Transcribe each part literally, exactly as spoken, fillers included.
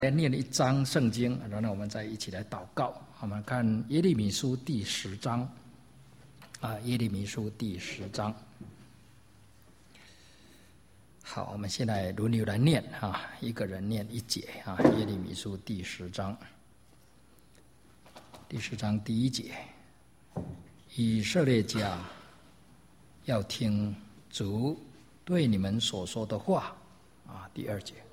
来念一章圣经，然后我们再一起来祷告。我们看耶利米书第十章啊，耶利米书第十章。好，我们现在轮流来念啊，一个人念一节啊。耶利米书第十章，第十章第一节：以色列家要听主对你们所说的话啊。第二节。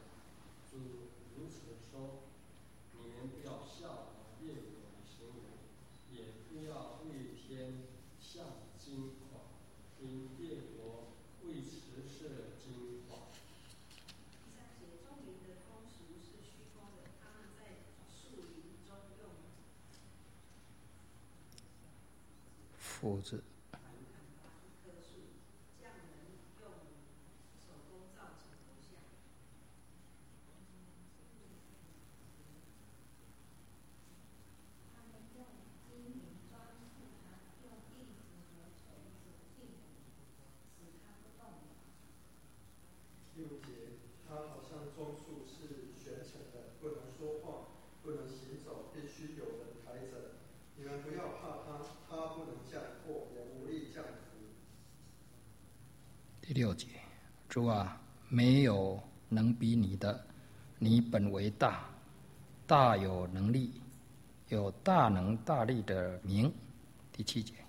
斧子， 六节，他好像棕树是悬沉的，不能说话，不能行走，必须有人抬着。你们不要怕他，他不能降祸，也无力降福。 第六节，主啊，没有能比你的，你本为大，大有能力，有大能大力的名。第七节。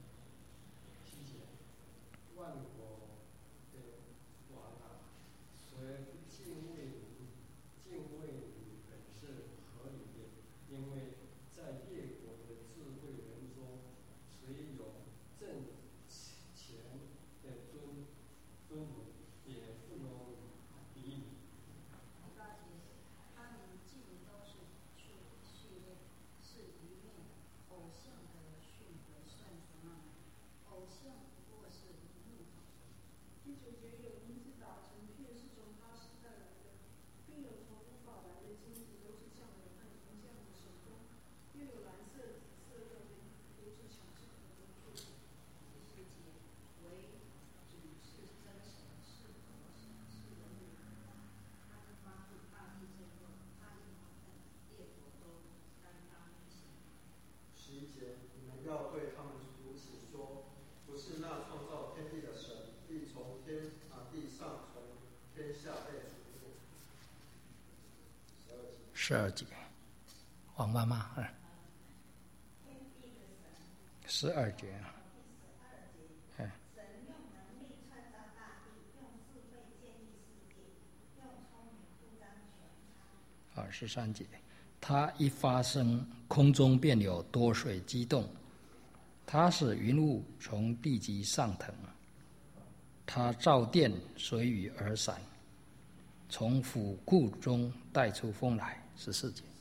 十二节，王妈妈，嗯，十二节啊，哎，啊，十三节，他一发声，空中便有多水激动，他使云雾从地极上腾，他照电随雨而散，从府库中带出风来。十四节。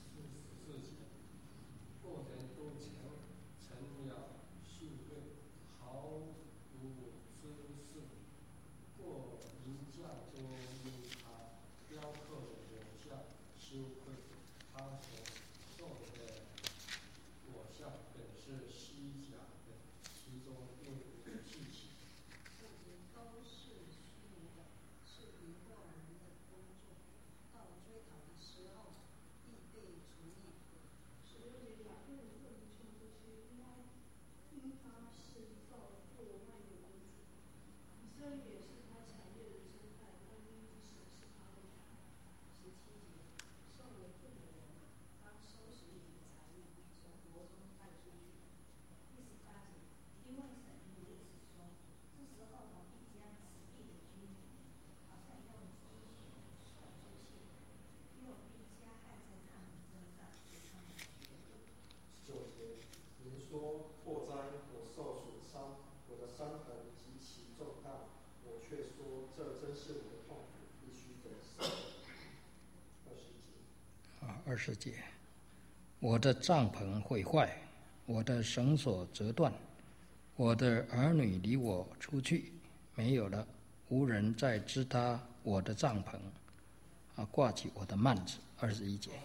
二十节，我的帐篷毁坏，我的绳索折断，我的儿女离我出去，没有了，无人再支搭我的帐篷，啊，挂起我的幔子。二十一节。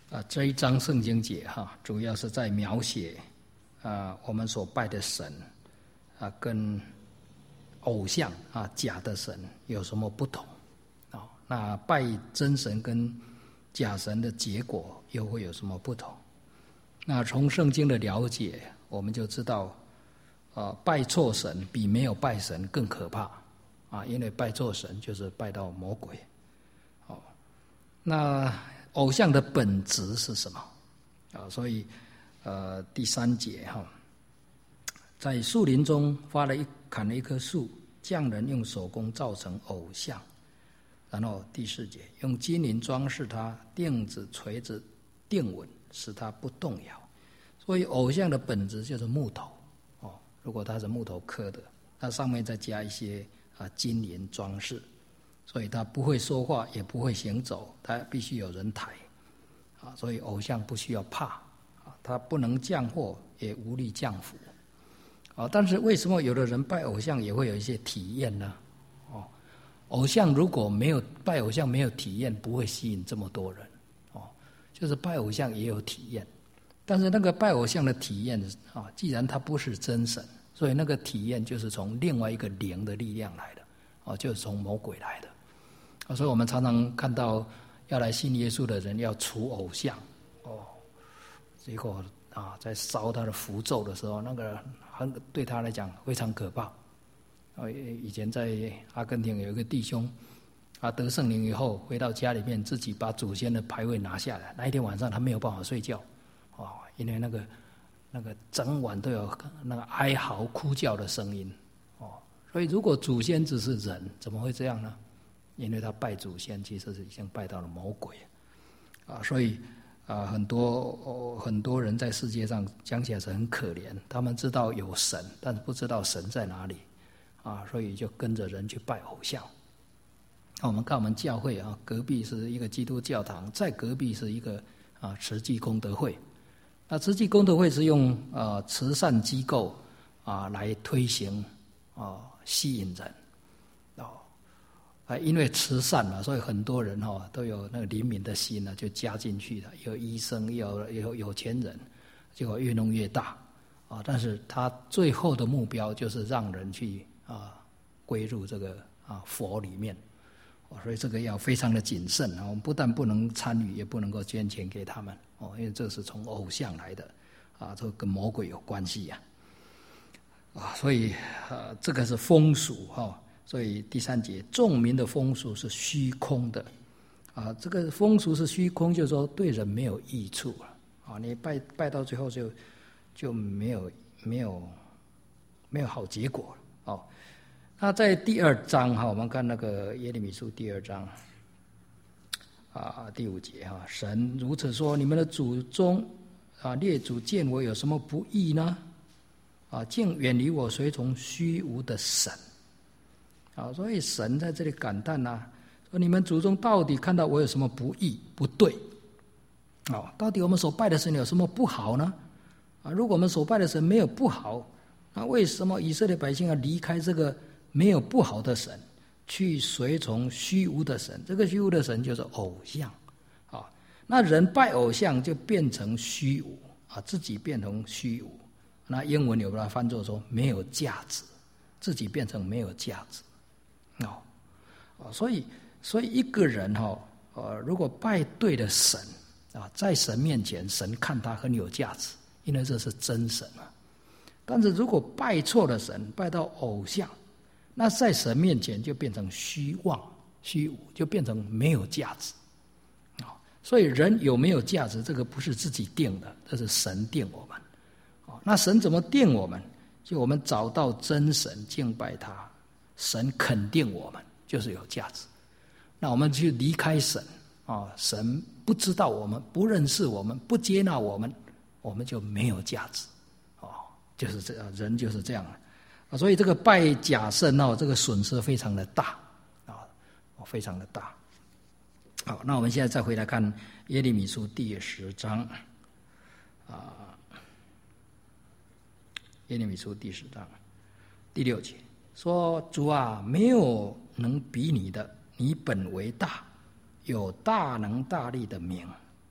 啊，这一章圣经节哈，主要是在描写啊我们所拜的神啊跟偶像啊假的神有什么不同啊？那拜真神跟假神的结果又会有什么不同？那从圣经的了解，我们就知道，呃，拜错神比没有拜神更可怕啊！因为拜错神就是拜到魔鬼。哦，那偶像的本质是什么？啊，所以，呃，第三节哈，在树林中发了一砍了一棵树，匠人用手工造成偶像。然后第四节，用金银装饰它，钉子、锤子钉稳，使它不动摇。所以偶像的本质就是木头哦。如果它是木头刻的，它上面再加一些啊金银装饰，所以它不会说话，也不会行走，它必须有人抬啊。所以偶像不需要怕啊，它不能降祸，也无力降福啊。但是为什么有的人拜偶像也会有一些体验呢？哦，偶像如果没有拜偶像没有体验，不会吸引这么多人哦。就是拜偶像也有体验。但是那个拜偶像的体验啊，既然它不是真神，所以那个体验就是从另外一个灵的力量来的，哦，就是从魔鬼来的。啊，所以我们常常看到要来信耶稣的人要除偶像，哦，结果啊，在烧他的符咒的时候，那个很对他来讲非常可怕。啊，以前在阿根廷有一个弟兄，啊，得圣灵以后回到家里面，自己把祖先的牌位拿下来，那一天晚上他没有办法睡觉。哦，因为那个那个整晚都有那个哀嚎哭叫的声音，哦，所以如果祖先只是人，怎么会这样呢？因为他拜祖先其实是已经拜到了魔鬼，啊，所以啊，很多、哦、很多人在世界上讲起来是很可怜，他们知道有神，但是不知道神在哪里，啊，所以就跟着人去拜偶像。那我们看我们教会啊，隔壁是一个基督教堂，在隔壁是一个啊慈济功德会。那慈济功德会是用呃慈善机构啊来推行啊吸引人哦啊，因为慈善嘛，所以很多人哈、哦、都有那个怜悯的心呢，就加进去了。有医生，有有有钱人，结果越弄越大啊。但是他最后的目标就是让人去啊归入这个啊佛里面。所以这个要非常的谨慎啊！我们不但不能参与，也不能够捐钱给他们哦，因为这是从偶像来的啊，这个跟魔鬼有关系呀啊！所以啊，这个是风俗哈、哦。所以第三节，众民的风俗是虚空的啊，这个风俗是虚空，就是说对人没有益处了啊！你拜拜到最后就就没有没有没有好结果了哦。那在第二章哈，我们看那个耶利米书第二章啊第五节哈，神如此说：你们的祖宗啊列祖见我有什么不义呢？啊，竟远离我，随从虚无的神。啊，所以神在这里感叹呐、啊，说你们祖宗到底看到我有什么不义不对？啊，到底我们所拜的神有什么不好呢？啊，如果我们所拜的神没有不好，那为什么以色列百姓要离开这个没有不好的神，去随从虚无的神？这个虚无的神就是偶像啊。那人拜偶像就变成虚无啊，自己变成虚无。那英文有把它翻作说没有价值，自己变成没有价值哦。所以，所以一个人哈、哦，呃，如果拜对了神啊，在神面前，神看他很有价值，因为这是真神啊。但是如果拜错了神，拜到偶像，那在神面前就变成虚妄、虚无，就变成没有价值啊。所以人有没有价值，这个不是自己定的，这是神定我们啊。那神怎么定我们？就我们找到真神，敬拜他，神肯定我们就是有价值。那我们去离开神啊，神不知道我们，不认识我们，不接纳我们，我们就没有价值哦。就是这样，人就是这样啊。所以这个拜假神哦，这个损失非常的大啊，非常的大。好，那我们现在再回来看耶利米书第十章啊。耶利米书第十章第六节说：主啊，没有能比你的，你本为大，有大能大力的名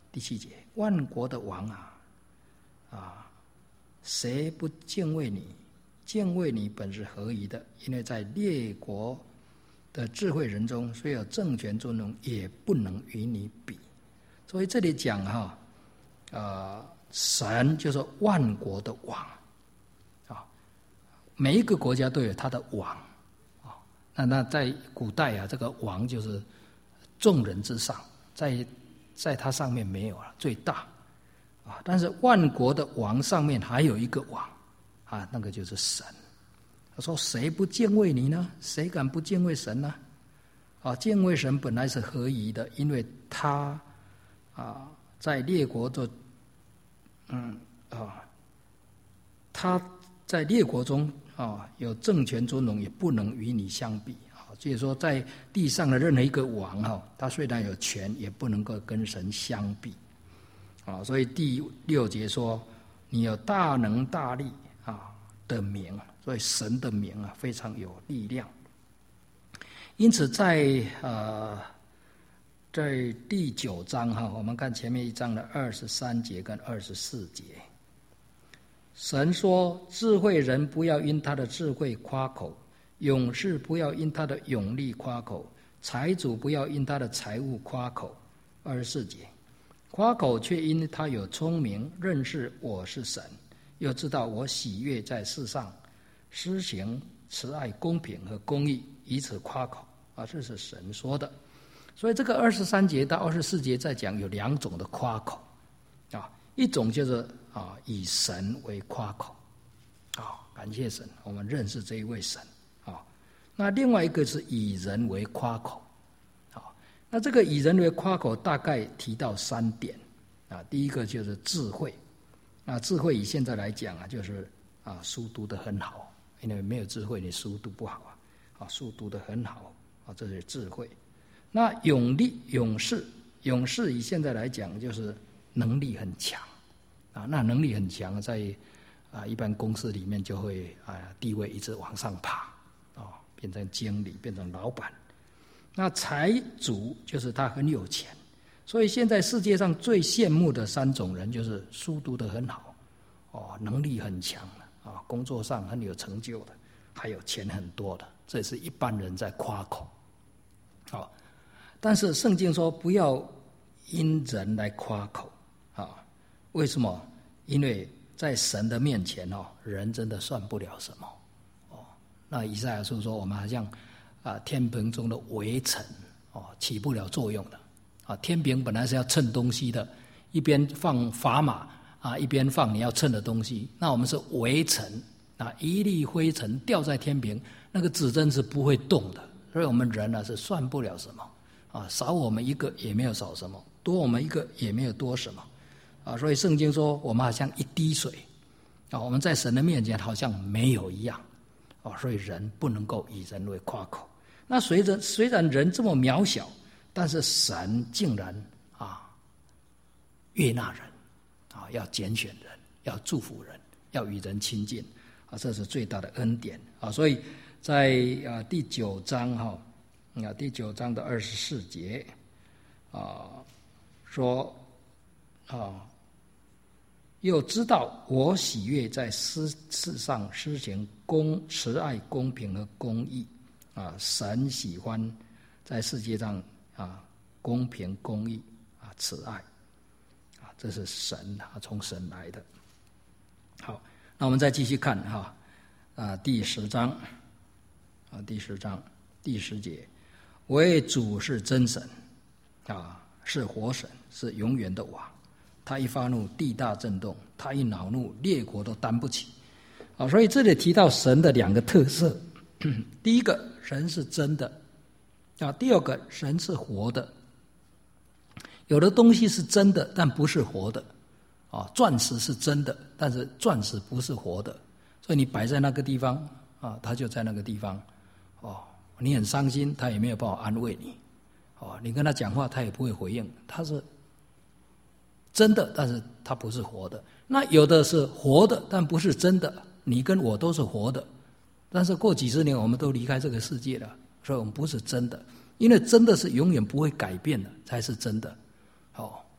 第七节，万国的王啊，啊，谁不敬畏你？敬畏你本是合宜的，因为在列国的智慧人中，虽有政权尊荣，也不能与你比。所以这里讲哈，呃，神就是万国的王啊，每一个国家都有他的王啊。那那在古代啊，这个王就是众人之上，在在他上面没有了，最大啊。但是万国的王上面还有一个王啊，那个就是神。他说：“谁不敬畏你呢？谁敢不敬畏神呢？”啊，敬畏神本来是合宜的，因为他啊，在列国的，嗯啊，他在列国中啊有政权尊荣，也不能与你相比啊。就是说，在地上的任何一个王哈，他虽然有权，也不能够跟神相比啊。所以第六节说：“你有大能大力啊的名。”所以神的名啊非常有力量。因此在呃在第九章哈，我们看前面一章的二十三节跟二十四节，神说：智慧人不要因他的智慧夸口，勇士不要因他的勇力夸口，财主不要因他的财物夸口。二十四节，夸口却因他有聪明，认识我是神，又知道我喜悦在世上施行慈爱、公平和公义，以此夸口啊，这是神说的。所以这个二十三节到二十四节在讲有两种的夸口啊，一种就是啊以神为夸口啊，感谢神，我们认识这一位神啊。那另外一个是以人为夸口啊。那这个以人为夸口大概提到三点啊，第一个就是智慧啊，智慧以现在来讲啊，就是啊书读得很好。因为没有智慧，你书读不好啊！啊，书读得很好啊，这是智慧。那勇力、勇士，勇士以现在来讲，就是能力很强啊。那能力很强，在啊一般公司里面就会啊地位一直往上爬啊，变成经理，变成老板。那财主就是他很有钱，所以现在世界上最羡慕的三种人，就是书读得很好哦，能力很强。啊，工作上很有成就的，还有钱很多的，这是一般人在夸口。好，但是圣经说不要因人来夸口啊。为什么？因为在神的面前哦，人真的算不了什么哦。那以赛亚书说，我们好像啊天平中的微尘哦，起不了作用的啊。天平本来是要称东西的，一边放砝码。啊，一边放你要称的东西，那我们是微尘啊，一粒灰尘掉在天平，那个指针是不会动的，所以我们人呢、啊、是算不了什么啊，少我们一个也没有少什么，多我们一个也没有多什么啊，所以圣经说我们好像一滴水啊，我们在神的面前好像没有一样啊，所以人不能够以人为夸口。那随着虽然人这么渺小，但是神竟然啊悦纳人。啊，要拣选人，要祝福人，要与人亲近啊，这是最大的恩典啊。所以在啊第九章哈啊第九章的二十四节啊说啊，又知道我喜悦在世世上施行公慈爱、公平和公义啊，神喜欢在世界上啊公平、公义啊慈爱。这是神啊，从神来的。好，那我们再继续看哈啊，第十章啊，第十章第十节，唯主是真神啊，是活神，是永远的王。他一发怒，地大震动；他一恼怒，列国都担不起。啊，所以这里提到神的两个特色：第一个，神是真的；啊，第二个，神是活的。有的东西是真的，但不是活的，啊，钻石是真的，但是钻石不是活的，所以你摆在那个地方，啊，它就在那个地方，哦，你很伤心，他也没有办法安慰你，哦，你跟他讲话，他也不会回应，他是真的，但是他不是活的。那有的是活的，但不是真的，你跟我都是活的，但是过几十年我们都离开这个世界了，所以我们不是真的，因为真的是永远不会改变的，才是真的。哦，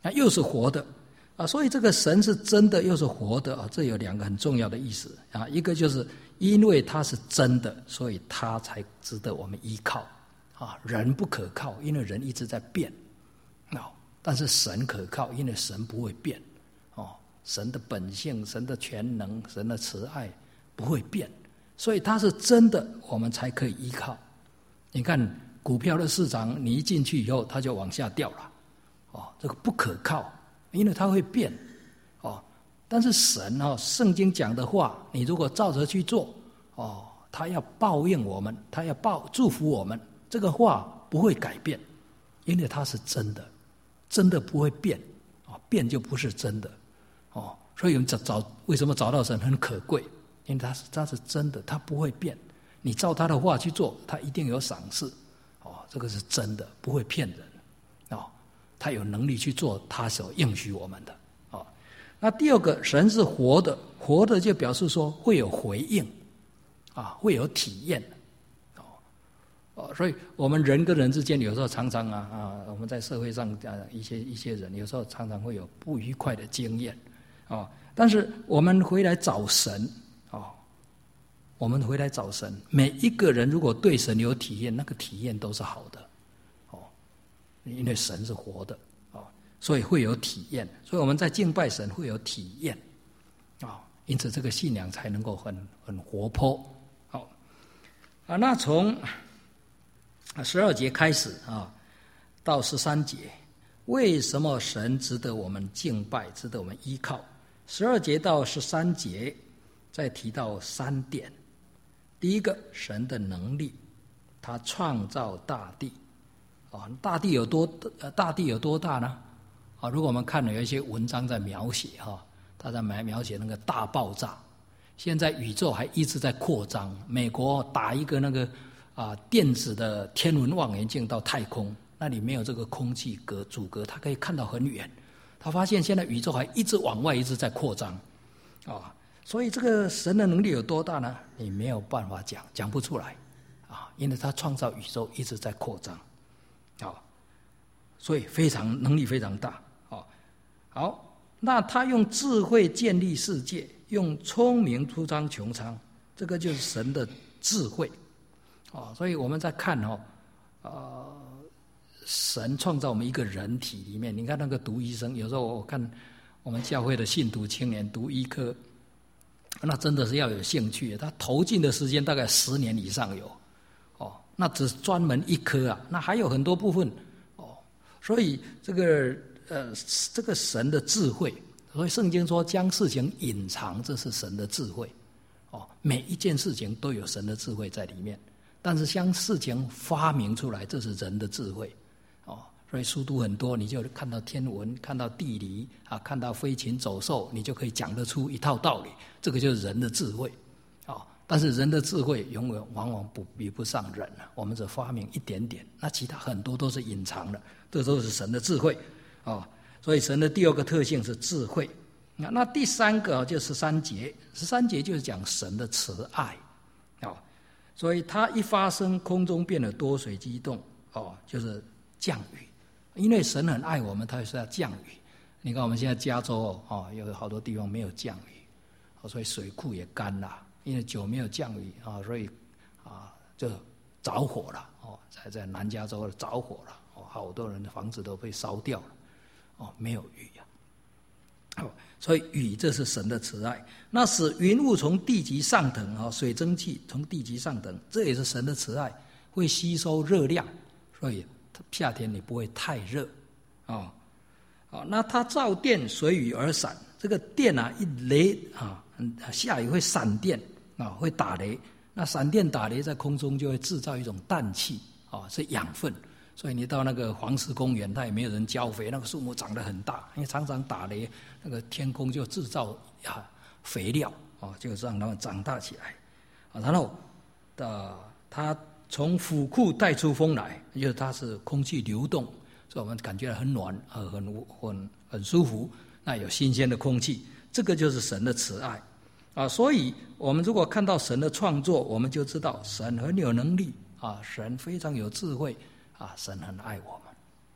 啊，又是活的啊，所以这个神是真的又是活的啊，这有两个很重要的意思啊，一个就是因为他是真的，所以他才值得我们依靠啊。人不可靠，因为人一直在变啊，但是神可靠，因为神不会变哦，神的本性、神的全能、神的慈爱不会变，所以他是真的，我们才可以依靠。你看股票的市场，你一进去以后，它就往下掉了。哦，这个不可靠，因为它会变，哦。但是神哦，圣经讲的话，你如果照着去做，哦，他要报应我们，他要报祝福我们，这个话不会改变，因为它是真的，真的不会变，哦，变就不是真的，哦。所以我们找找为什么找到神很可贵，因为他是他是真的，他不会变，你照他的话去做，他一定有赏赐，哦，这个是真的，不会骗人，哦。他有能力去做他所应许我们的，哦。那第二个，神是活的，活的就表示说会有回应，啊，会有体验，哦，哦，所以我们人跟人之间有时候常常啊啊，我们在社会上啊一些一些人有时候常常会有不愉快的经验，哦，但是我们回来找神，哦，我们回来找神，每一个人如果对神有体验，那个体验都是好的。因为神是活的，哦，所以会有体验，所以我们在敬拜神会有体验，哦，因此这个信仰才能够很很活泼，好，啊，那从十二节开始啊，到十三节，为什么神值得我们敬拜，值得我们依靠？十二节到十三节再提到三点，第一个，神的能力，他创造大地。啊，大地有多呃，大地有多大呢？啊，如果我们看了有一些文章在描写哈，他在描描写那个大爆炸，现在宇宙还一直在扩张。美国打一个那个啊电子的天文望远镜到太空，那里没有这个空气隔阻隔，它可以看到很远。他发现现在宇宙还一直往外一直在扩张，啊，所以这个神的能力有多大呢？你没有办法讲，讲不出来啊，因为他创造宇宙一直在扩张。好，所以非常能力非常大。好，好，那他用智慧建立世界，用聪明铺张穹苍，这个就是神的智慧。哦，所以我们在看哦，呃，神创造我们一个人体里面，你看那个读医生，有时候我看我们教会的信徒青年读医科，那真的是要有兴趣，他投进的时间大概十年以上有。那只是专门一科啊，那还有很多部分哦，所以这个呃，这个神的智慧，所以圣经说将事情隐藏，这是神的智慧哦。每一件事情都有神的智慧在里面，但是将事情发明出来，这是人的智慧哦。所以书读很多，你就看到天文，看到地理啊，看到飞禽走兽，你就可以讲得出一套道理，这个就是人的智慧哦。但是人的智慧永远往往不比不上人了，我们只发明一点点，那其他很多都是隐藏的，这都是神的智慧啊、哦。所以神的第二个特性是智慧。那那第三个就十三节，十三节就是讲神的慈爱啊、哦。所以它一发生，空中变得多水激动哦，就是降雨。因为神很爱我们，他是要降雨。你看我们现在加州哦，有好多地方没有降雨，哦、所以水库也干了。因为久没有降雨啊，所以啊就着火了哦，在在南加州着火了哦，好多人的房子都被烧掉了哦，没有雨呀、啊，哦，所以雨这是神的慈爱。那使云雾从地极上腾啊，水蒸气从地极上腾，这也是神的慈爱，会吸收热量，所以夏天你不会太热啊。好，那它造电随雨而闪，这个电啊一雷啊，下雨会闪电。啊，会打雷，那闪电打雷在空中就会制造一种氮气，啊，是养分。所以你到那个黄石公园，它也没有人浇肥，那个树木长得很大，因为常常打雷，那个天空就制造啊肥料，啊，就让它们长大起来。啊，然后的它从府库带出风来，就是它是空气流动，所以我们感觉很暖，呃，很很很舒服。那有新鲜的空气，这个就是神的慈爱。啊，所以我们如果看到神的创作，我们就知道神很有能力啊，神非常有智慧啊，神很爱我们。哦，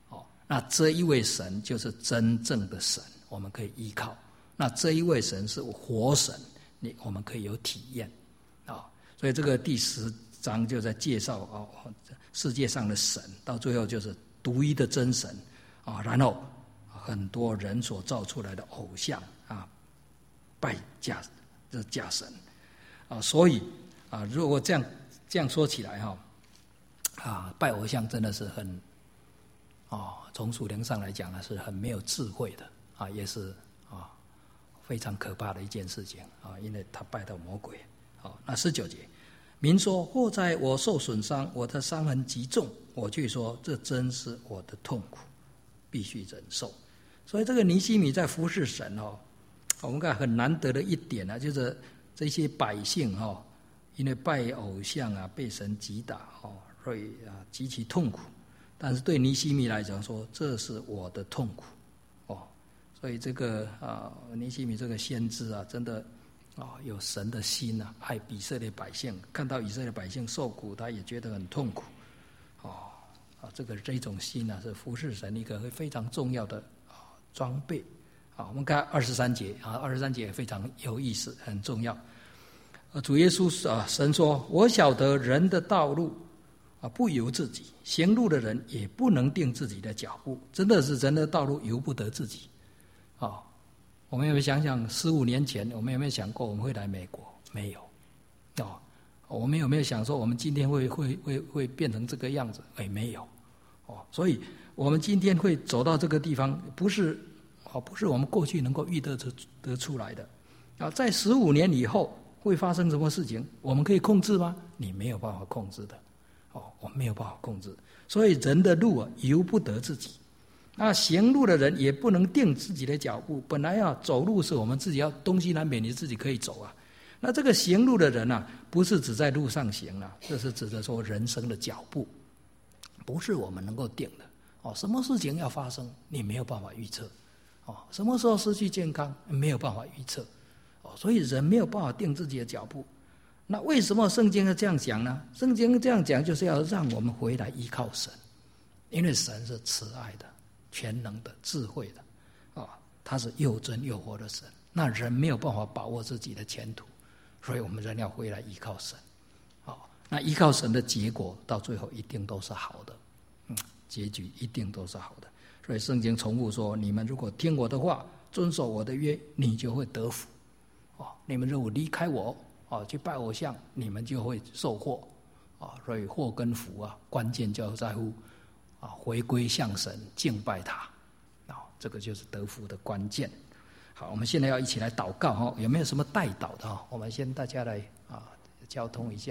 那这一位神就是真正的神，我们可以依靠。那这一位神是活神，你我们可以有体验啊。所以这个第十章就在介绍哦，世界上的神，到最后就是独一的真神啊。然后很多人所造出来的偶像啊，拜假这假神啊。所以啊，如果这样这样说起来哈，啊，拜偶像真的是很啊，从属灵上来讲呢，是很没有智慧的啊，也是啊。非常可怕的一件事情啊，因为他拜到魔鬼。好，那十九节，民说：或在我受损伤，我的伤痕极重，我却说这真是我的痛苦，必须忍受。所以这个尼希米在服侍神哦，我们看很难得的一点啊，就是这些百姓哈，因为拜偶像啊，被神击打哦，所以啊极其痛苦。但是对尼希米来讲说，这是我的痛苦。所以这个啊，尼希米这个先知啊，真的啊有神的心啊，爱以色列百姓，看到以色列百姓受苦，他也觉得很痛苦，哦啊，这个这种心啊，是服侍神一个非常重要的啊装备啊。我们看二十三节啊，二十三节也非常有意思，很重要。啊，主耶稣啊，神说：“我晓得人的道路啊，不由自己，行路的人也不能定自己的脚步。”真的是人的道路由不得自己。哦，我们有没有想想十五年前，我们有没有想过我们会来美国？没有。哦，我们有没有想说我们今天会会会会变成这个样子？哎，没有。哦，所以我们今天会走到这个地方，不是哦，不是我们过去能够预得得得出来的。啊，在十五年以后会发生什么事情？我们可以控制吗？你没有办法控制的。哦，我们没有办法控制。所以人的路啊，由不得自己。那行路的人也不能定自己的脚步。本来要走路是我们自己要东西南北你自己可以走啊。那这个行路的人啊，不是只在路上行啊，这是指的说人生的脚步，不是我们能够定的。哦，什么事情要发生，你没有办法预测。哦，什么时候失去健康，没有办法预测。哦，所以人没有办法定自己的脚步。那为什么圣经要这样讲呢？圣经这样讲就是要让我们回来依靠神，因为神是慈爱的。全能的、智慧的，啊，他是又真又活的神。那人没有办法把握自己的前途，所以我们人要回来依靠神。好，那依靠神的结果，到最后一定都是好的，嗯，结局一定都是好的。所以圣经重复说：你们如果听我的话，遵守我的约，你就会得福。哦，你们如果离开我，哦，去拜偶像，你们就会受祸。啊，所以祸跟福啊，关键就在乎。啊，回归向神，敬拜他，啊，这个就是得福的关键。好，我们现在要一起来祷告哈，有没有什么代祷的哈？我们先大家来啊交通一下。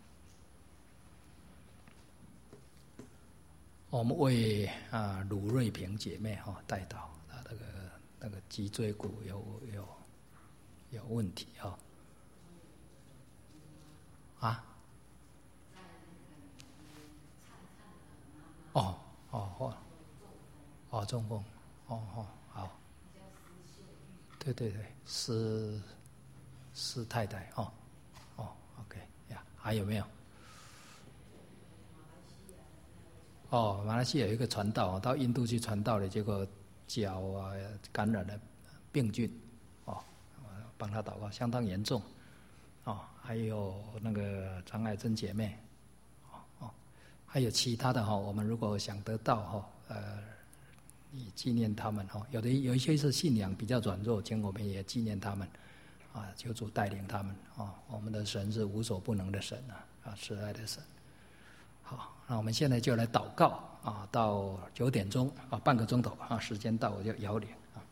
我们为啊鲁瑞平姐妹哈代祷，她那个那个脊椎骨有有有问题哈。啊？哦哦哦哦，中风，哦哦好，对对对，施施太太哦哦 ，OK 呀，还有没有？哦，马来西亚有一个传道到印度去传道的，结果脚啊感染了病菌，哦，帮他祷告，相当严重，哦，还有那个张爱珍姐妹。还有其他的哈，我们如果想得到哈，呃，以纪念他们哈，有的有一些是信仰比较软弱，请我们也纪念他们，啊，求主带领他们啊。我们的神是无所不能的神啊，啊，慈爱的神。好，那我们现在就来祷告啊，到九点钟啊，半个钟头啊，时间到我就摇铃啊。